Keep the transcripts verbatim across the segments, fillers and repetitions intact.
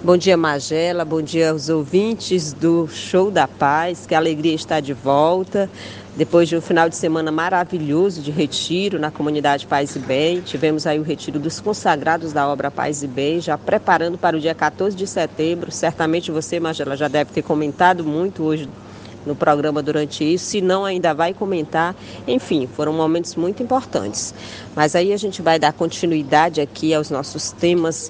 Bom dia, Magela, bom dia aos ouvintes do Show da Paz, que alegria estar de volta. Depois de um final de semana maravilhoso de retiro na comunidade Paz e Bem, tivemos aí o retiro dos consagrados da obra Paz e Bem, já preparando para o dia quatorze de setembro. Certamente você, Magela, já deve ter comentado muito hoje no programa durante isso, se não ainda vai comentar. Enfim, foram momentos muito importantes. Mas aí a gente vai dar continuidade aqui aos nossos temas,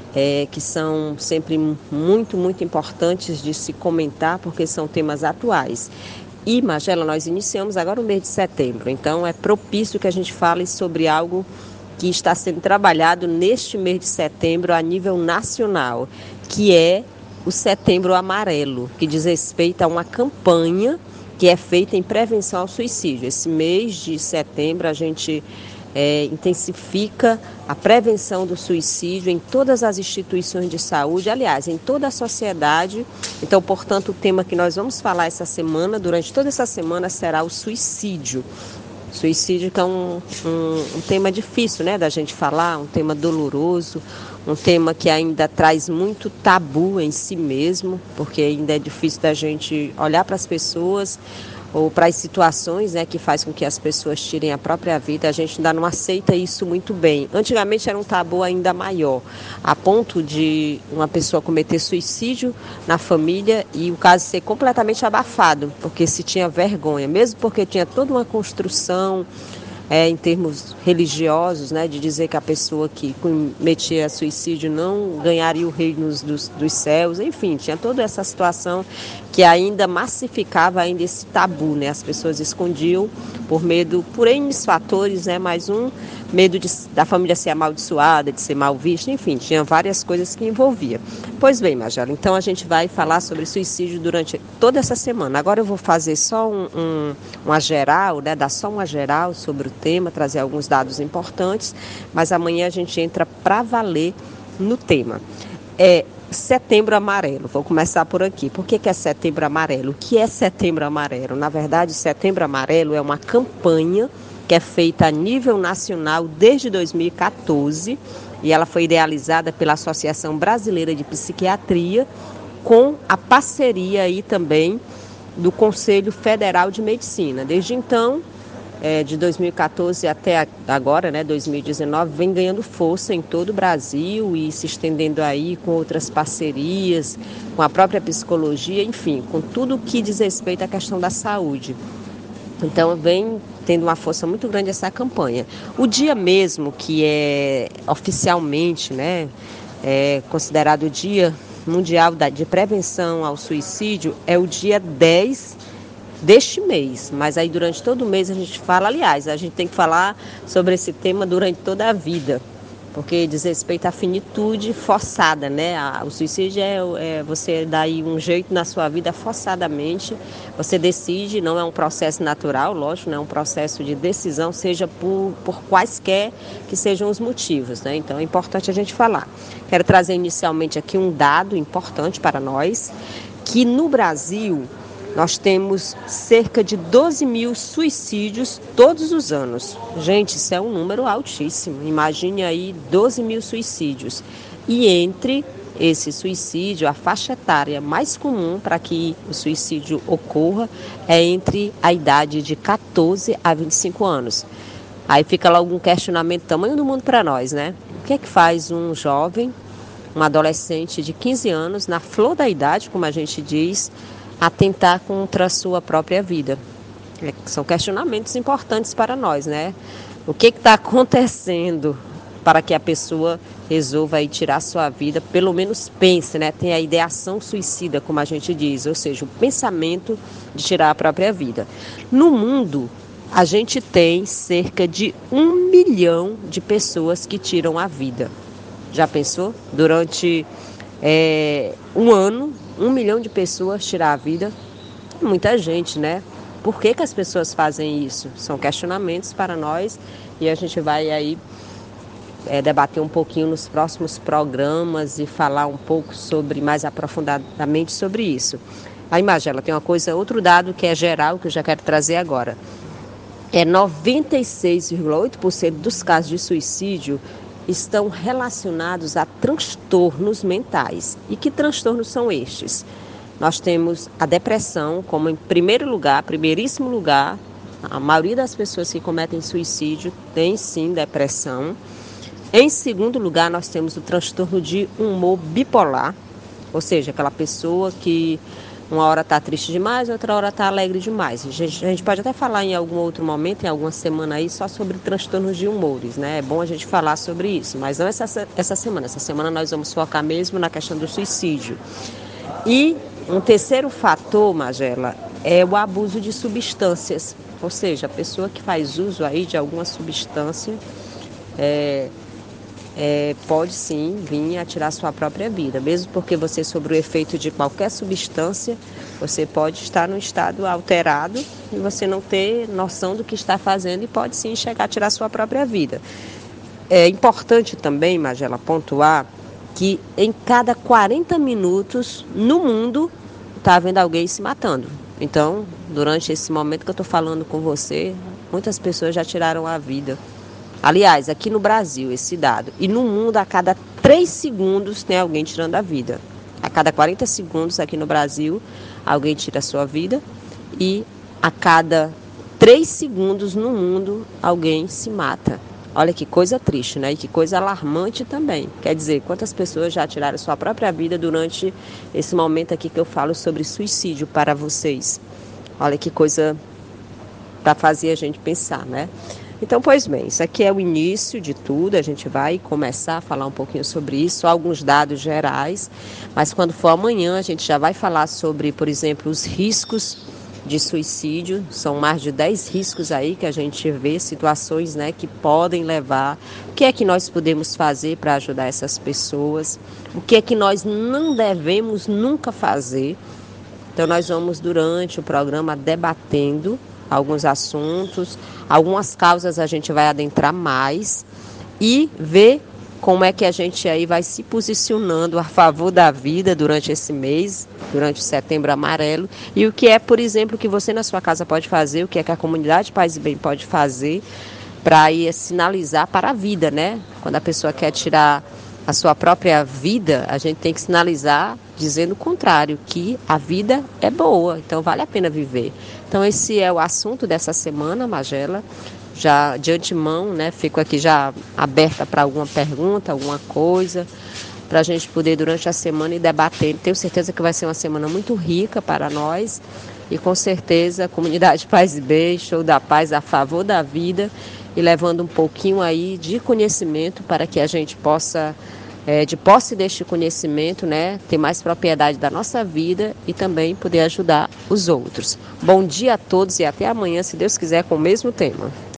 É, que são sempre muito, muito importantes de se comentar, porque são temas atuais. E, Magela, nós iniciamos agora o mês de setembro, então é propício que a gente fale sobre algo que está sendo trabalhado neste mês de setembro a nível nacional, que é o Setembro Amarelo, que diz respeito a uma campanha que é feita em prevenção ao suicídio. Esse mês de setembro a gente É, intensifica a prevenção do suicídio em todas as instituições de saúde, aliás, em toda a sociedade. Então, portanto, o tema que nós vamos falar essa semana, durante toda essa semana, será o suicídio. Suicídio que é um, um, um tema difícil, né, da gente falar, um tema doloroso, um tema que ainda traz muito tabu em si mesmo, porque ainda é difícil da gente olhar para as pessoas ou para as situações, né, que faz com que as pessoas tirem a própria vida. A gente ainda não aceita isso muito bem. Antigamente era um tabu ainda maior, a ponto de uma pessoa cometer suicídio na família e o caso ser completamente abafado, porque se tinha vergonha, mesmo porque tinha toda uma construção É, em termos religiosos, né, de dizer que a pessoa que cometia suicídio não ganharia o reino dos, dos céus, enfim, tinha toda essa situação que ainda massificava ainda esse tabu, né, as pessoas escondiam por medo, por N fatores, né, mais um, medo de, da família ser amaldiçoada, de ser mal vista, enfim, tinha várias coisas que envolvia. Pois bem, Magela, então a gente vai falar sobre suicídio durante toda essa semana. Agora eu vou fazer só um, um, uma geral, né, dar só uma geral sobre o tema, trazer alguns dados importantes, mas amanhã a gente entra para valer no tema. É Setembro Amarelo, vou começar por aqui. Por que que é Setembro Amarelo? O que é Setembro Amarelo? Na verdade, Setembro Amarelo é uma campanha que é feita a nível nacional desde dois mil e quatorze, e ela foi idealizada pela Associação Brasileira de Psiquiatria, com a parceria aí também do Conselho Federal de Medicina. Desde então, é, de dois mil e quatorze até agora, né, dois mil e dezenove, vem ganhando força em todo o Brasil e se estendendo aí com outras parcerias, com a própria psicologia, enfim, com tudo que diz respeito à questão da saúde. Então, vem tendo uma força muito grande essa campanha. O dia mesmo que é oficialmente, né, é considerado o Dia Mundial de Prevenção ao Suicídio é o dia dez deste mês, mas aí durante todo o mês a gente fala, aliás, a gente tem que falar sobre esse tema durante toda a vida, porque diz respeito à finitude forçada, né? O suicídio é, é você dar aí um jeito na sua vida forçadamente, você decide, não é um processo natural, lógico, não é um processo de decisão, seja por, por quaisquer que sejam os motivos, né? Então é importante a gente falar. Quero trazer inicialmente aqui um dado importante para nós, que no Brasil nós temos cerca de doze mil suicídios todos os anos. Gente, isso é um número altíssimo. Imagine aí doze mil suicídios. E entre esse suicídio, a faixa etária mais comum para que o suicídio ocorra é entre a idade de catorze a vinte e cinco anos. Aí fica lá algum questionamento, tamanho do mundo para nós, né? O que é que faz um jovem, um adolescente de quinze anos, na flor da idade, como a gente diz, atentar contra a sua própria vida? É, são questionamentos importantes para nós, né? O que está acontecendo para que a pessoa resolva aí tirar a sua vida, pelo menos pense, né? Tem a ideação suicida, como a gente diz, ou seja, o pensamento de tirar a própria vida. No mundo, a gente tem cerca de um milhão de pessoas que tiram a vida. Já pensou? Durante é, um ano, um milhão de pessoas tirar a vida. Muita gente, né? Por que que as pessoas fazem isso? São questionamentos para nós e a gente vai aí é, debater um pouquinho nos próximos programas e falar um pouco sobre, mais aprofundadamente sobre isso. Aí, Magela, tem uma coisa, outro dado que é geral, que eu já quero trazer agora. É noventa e seis vírgula oito por cento dos casos de suicídio estão relacionados a transtornos mentais. E que transtornos são estes? Nós temos a depressão como em primeiro lugar, primeiríssimo lugar. A maioria das pessoas que cometem suicídio tem sim depressão. Em segundo lugar, nós temos o transtorno de humor bipolar, ou seja, aquela pessoa que uma hora está triste demais, outra hora está alegre demais. A gente, a gente pode até falar em algum outro momento, em alguma semana aí, só sobre transtornos de humores, né? É bom a gente falar sobre isso, mas não essa, essa semana. Essa semana nós vamos focar mesmo na questão do suicídio. E um terceiro fator, Magela, é o abuso de substâncias, ou seja, a pessoa que faz uso aí de alguma substância é, é, pode sim vir a tirar sua própria vida, mesmo porque você, sob o efeito de qualquer substância, você pode estar num estado alterado e você não ter noção do que está fazendo e pode sim chegar a tirar sua própria vida. É importante também, Magela, pontuar que em cada quarenta minutos no mundo está havendo alguém se matando. Então, durante esse momento que eu estou falando com você, muitas pessoas já tiraram a vida. Aliás, aqui no Brasil, esse dado. E no mundo, a cada três segundos tem alguém tirando a vida. A cada quarenta segundos aqui no Brasil, alguém tira a sua vida. E a cada três segundos no mundo, alguém se mata. Olha que coisa triste, né? E que coisa alarmante também. Quer dizer, quantas pessoas já tiraram sua própria vida durante esse momento aqui que eu falo sobre suicídio para vocês. Olha que coisa para fazer a gente pensar, né? Então, pois bem, isso aqui é o início de tudo, a gente vai começar a falar um pouquinho sobre isso, alguns dados gerais, mas quando for amanhã a gente já vai falar sobre, por exemplo, os riscos de suicídio. São mais de dez riscos aí que a gente vê, situações, né, que podem levar. O que é que nós podemos fazer para ajudar essas pessoas? O que é que nós não devemos nunca fazer? Então nós vamos durante o programa debatendo alguns assuntos, algumas causas a gente vai adentrar mais e ver como é que a gente aí vai se posicionando a favor da vida durante esse mês, durante o Setembro Amarelo, e o que é, por exemplo, que você na sua casa pode fazer, o que é que a comunidade Paz e Bem pode fazer para aí sinalizar para a vida, né? Quando a pessoa quer tirar a sua própria vida, a gente tem que sinalizar dizendo o contrário, que a vida é boa, então vale a pena viver. Então esse é o assunto dessa semana, Magela. Já de antemão, né, fico aqui já aberta para alguma pergunta, alguma coisa, para a gente poder durante a semana ir debatendo. Tenho certeza que vai ser uma semana muito rica para nós e com certeza a comunidade Paz e Bem, Show da Paz a favor da vida e levando um pouquinho aí de conhecimento para que a gente possa, é, de posse deste conhecimento, né, ter mais propriedade da nossa vida e também poder ajudar os outros. Bom dia a todos e até amanhã, se Deus quiser, com o mesmo tema.